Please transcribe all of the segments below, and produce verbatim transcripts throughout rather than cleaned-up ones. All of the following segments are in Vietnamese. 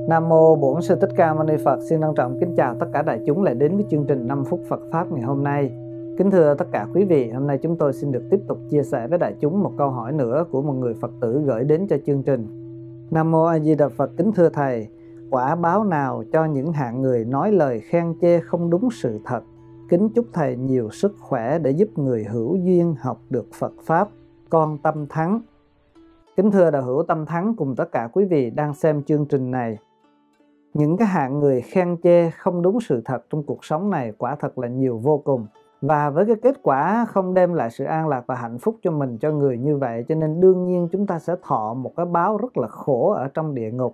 Nam mô Bổn Sư Thích Ca Mâu Ni Phật. Xin trân trọng kính chào tất cả đại chúng lại đến với chương trình năm phút Phật Pháp ngày hôm nay. Kính thưa tất cả quý vị, hôm nay chúng tôi xin được tiếp tục chia sẻ với đại chúng một câu hỏi nữa của một người Phật tử gửi đến cho chương trình. Nam mô A Di Đà Phật. Kính thưa Thầy, quả báo nào cho những hạng người nói lời khen chê không đúng sự thật? Kính chúc Thầy nhiều sức khỏe để giúp người hữu duyên học được Phật Pháp. Con Tâm Thắng. Kính thưa đạo hữu Tâm Thắng cùng tất cả quý vị đang xem chương trình này. Những cái hạng người khen chê không đúng sự thật trong cuộc sống này quả thật là nhiều vô cùng. Và với cái kết quả không đem lại sự an lạc và hạnh phúc cho mình, cho người như vậy, cho nên đương nhiên chúng ta sẽ thọ một cái báo rất là khổ ở trong địa ngục.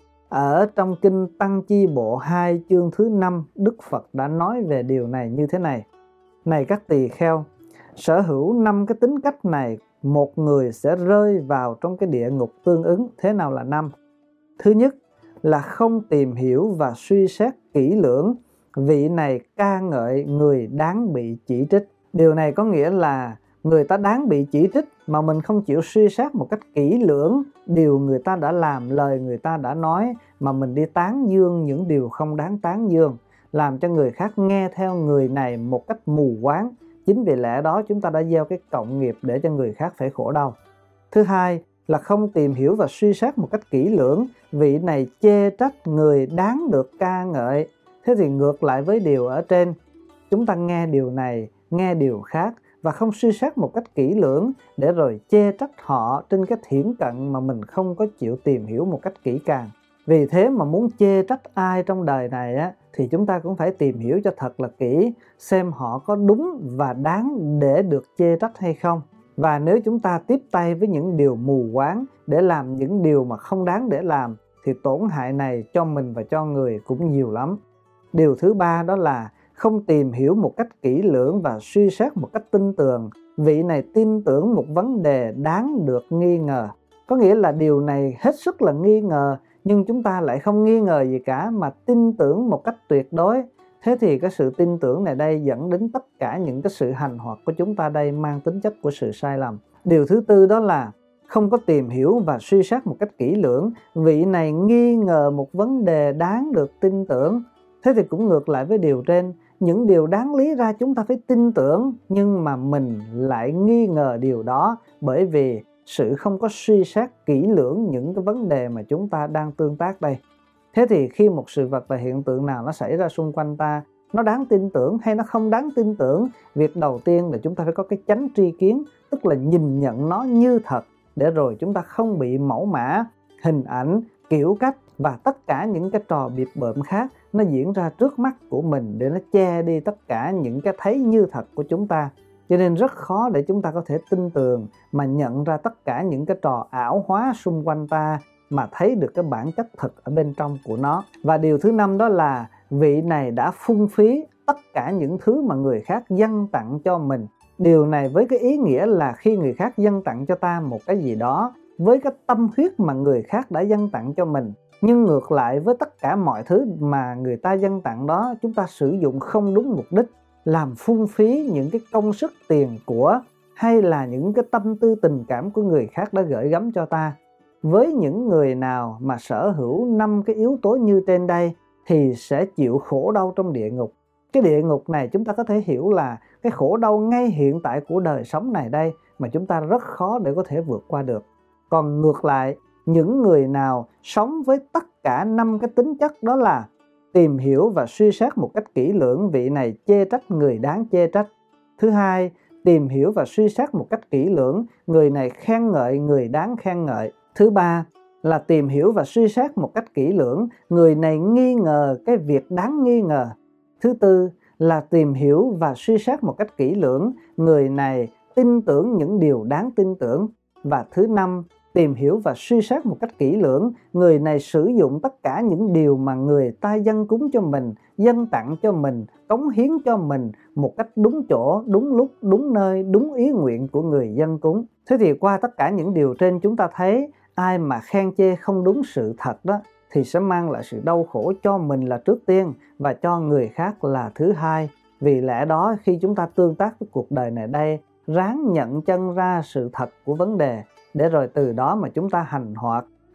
Ở trong kinh Tăng Chi Bộ hai chương thứ năm, Đức Phật đã nói về điều này như thế này. Này các tỳ kheo, sở hữu năm cái tính cách này, một người sẽ rơi vào trong cái địa ngục tương ứng. Thế nào là năm? Thứ nhất là không tìm hiểu và suy xét kỹ lưỡng, vị này ca ngợi người đáng bị chỉ trích. Điều này có nghĩa là người ta đáng bị chỉ trích mà mình không chịu suy xét một cách kỹ lưỡng điều người ta đã làm, lời người ta đã nói, mà mình đi tán dương những điều không đáng tán dương, làm cho người khác nghe theo người này một cách mù quáng. Chính vì lẽ đó chúng ta đã gieo cái cộng nghiệp để cho người khác phải khổ đau. Thứ hai là không tìm hiểu và suy xét một cách kỹ lưỡng, vị này chê trách người đáng được ca ngợi. Thế thì ngược lại với điều ở trên, chúng ta nghe điều này, nghe điều khác và không suy xét một cách kỹ lưỡng để rồi chê trách họ trên cái thiển cận mà mình không có chịu tìm hiểu một cách kỹ càng. Vì thế mà muốn chê trách ai trong đời này á, thì chúng ta cũng phải tìm hiểu cho thật là kỹ, xem họ có đúng và đáng để được chê trách hay không. Và nếu chúng ta tiếp tay với những điều mù quáng để làm những điều mà không đáng để làm, thì tổn hại này cho mình và cho người cũng nhiều lắm. Điều thứ ba đó là không tìm hiểu một cách kỹ lưỡng và suy xét một cách tin tưởng, vị này tin tưởng một vấn đề đáng được nghi ngờ. Có nghĩa là điều này hết sức là nghi ngờ, nhưng chúng ta lại không nghi ngờ gì cả mà tin tưởng một cách tuyệt đối. Thế thì cái sự tin tưởng này đây dẫn đến tất cả những cái sự hành hoạt của chúng ta đây mang tính chất của sự sai lầm. Điều thứ tư đó là không có tìm hiểu và suy xét một cách kỹ lưỡng, vị này nghi ngờ một vấn đề đáng được tin tưởng. Thế thì cũng ngược lại với điều trên, những điều đáng lý ra chúng ta phải tin tưởng, nhưng mà mình lại nghi ngờ điều đó bởi vì sự không có suy xét kỹ lưỡng những cái vấn đề mà chúng ta đang tương tác đây. Thế thì khi một sự vật và hiện tượng nào nó xảy ra xung quanh ta, nó đáng tin tưởng hay nó không đáng tin tưởng, việc đầu tiên là chúng ta phải có cái chánh tri kiến, tức là nhìn nhận nó như thật, để rồi chúng ta không bị mẫu mã, hình ảnh, kiểu cách và tất cả những cái trò bịp bợm khác nó diễn ra trước mắt của mình để nó che đi tất cả những cái thấy như thật của chúng ta. Cho nên rất khó để chúng ta có thể tin tưởng mà nhận ra tất cả những cái trò ảo hóa xung quanh ta mà thấy được cái bản chất thực ở bên trong của nó. Và điều thứ năm đó là vị này đã phung phí tất cả những thứ mà người khác dâng tặng cho mình. Điều này với cái ý nghĩa là khi người khác dâng tặng cho ta một cái gì đó với cái tâm huyết mà người khác đã dâng tặng cho mình, nhưng ngược lại với tất cả mọi thứ mà người ta dâng tặng đó, chúng ta sử dụng không đúng mục đích, làm phung phí những cái công sức tiền của hay là những cái tâm tư tình cảm của người khác đã gửi gắm cho ta. Với những người nào mà sở hữu năm cái yếu tố như trên đây thì sẽ chịu khổ đau trong địa ngục. Cái địa ngục này chúng ta có thể hiểu là cái khổ đau ngay hiện tại của đời sống này đây mà chúng ta rất khó để có thể vượt qua được. Còn ngược lại, những người nào sống với tất cả năm cái tính chất đó là tìm hiểu và suy xét một cách kỹ lưỡng, vị này chê trách người đáng chê trách. Thứ hai, tìm hiểu và suy xét một cách kỹ lưỡng, người này khen ngợi người đáng khen ngợi. Thứ ba là tìm hiểu và suy xét một cách kỹ lưỡng, người này nghi ngờ cái việc đáng nghi ngờ. Thứ tư là tìm hiểu và suy xét một cách kỹ lưỡng, người này tin tưởng những điều đáng tin tưởng. Và thứ năm, tìm hiểu và suy xét một cách kỹ lưỡng, người này sử dụng tất cả những điều mà người ta dâng cúng cho mình, dâng tặng cho mình, cống hiến cho mình một cách đúng chỗ, đúng lúc, đúng nơi, đúng ý nguyện của người dâng cúng. Thế thì qua tất cả những điều trên chúng ta thấy ai mà khen chê không đúng sự thật đó thì sẽ mang lại sự đau khổ cho mình là trước tiên và cho người khác là thứ hai. Vì lẽ đó khi chúng ta tương tác với cuộc đời này đây, ráng nhận chân ra sự thật của vấn đề để rồi từ đó mà chúng ta hành hoạt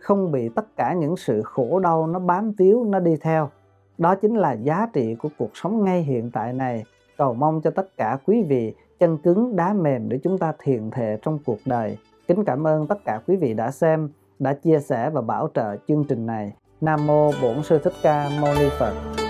không bị tất cả những sự khổ đau nó bám víu, nó đi theo. Đó chính là giá trị của cuộc sống ngay hiện tại này. Cầu mong cho tất cả quý vị chân cứng đá mềm để chúng ta thiền thệ trong cuộc đời. Kính cảm ơn tất cả quý vị đã xem, đã chia sẻ và bảo trợ chương trình này. Nam mô Bổn Sư Thích Ca Mâu Ni Phật.